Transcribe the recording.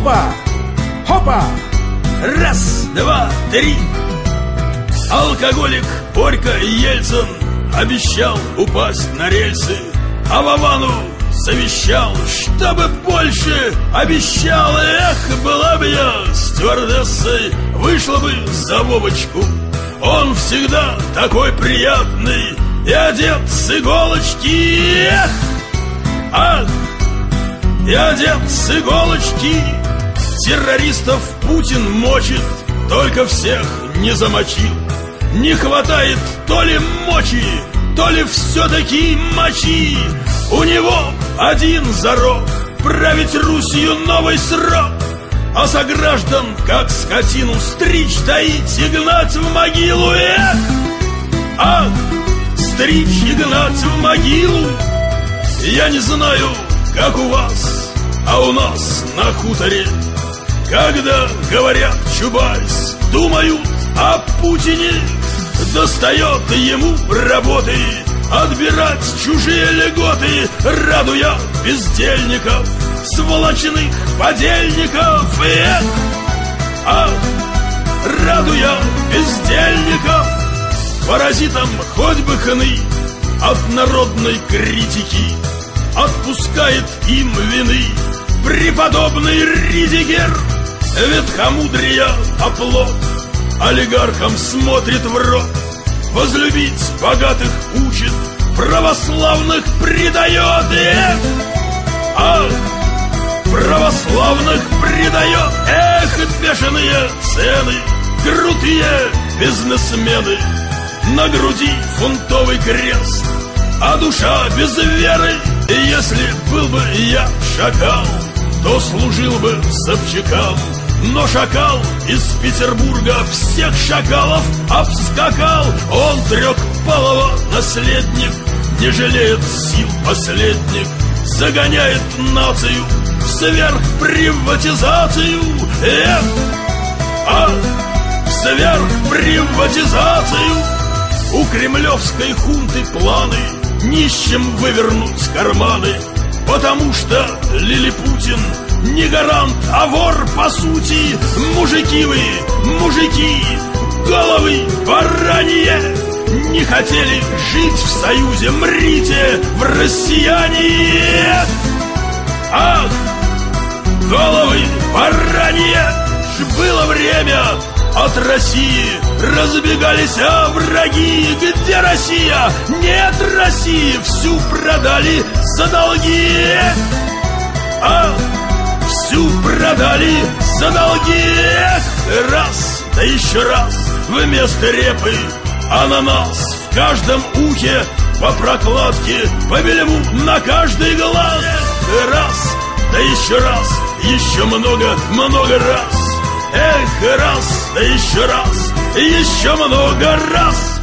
Хопа! Хопа! Раз, два, три. Алкоголик Борька Ельцин обещал упасть на рельсы, а Вовану завещал, чтобы больше обещал. Эх, была бы я стюардессой, вышла бы за Вовочку. Он всегда такой приятный и одет с иголочки. Эх, ах, и одет с иголочки. Террористов Путин мочит, только всех не замочил. Не хватает то ли мочи, то ли все-таки мочи. У него один зарок — править Русью новый срок, а сограждан, как скотину, стричь, доить и гнать в могилу. Эх, ах, стричь и гнать в могилу. Я не знаю, как у вас, а у нас на хуторе, когда говорят Чубайс, думают о Путине. Достает ему работы отбирать чужие льготы, радуя бездельников, сволочных подельников. Эх, ах, радуя бездельников. Паразитам хоть бы хны от народной критики, отпускает им вины преподобный Ридигер. Ветхомудрия оплот олигархам смотрит в рот, возлюбить богатых учит, православных предает. Эх, ах, православных предает. Эх, бешеные цены, крутые бизнесмены, на груди фунтовый крест, а душа без веры. И если был бы я шакал, то служил бы Собчакам. Но шакал из Петербурга всех шакалов обскакал. Он трехпалого наследник, не жалеет сил последних, загоняет нацию в сверхприватизацию. Эх, а в сверхприватизацию. У кремлевской хунты планы нищим вывернуть карманы, потому что Лилипутин не гарант, а вор по сути. Мужики вы, мужики, головы баранье, не хотели жить в союзе, мрите в россияне. Ах, головы баранье. Было время, от России разбегались враги. Где Россия? Нет России, всю продали за долги. Ах, всю продали за долги. Раз, да еще раз, вместо репы ананас в каждом ухе, по прокладке, по бельму на каждый глаз. Раз, да еще раз, еще много, много раз. Эх, раз, да еще раз, еще много раз.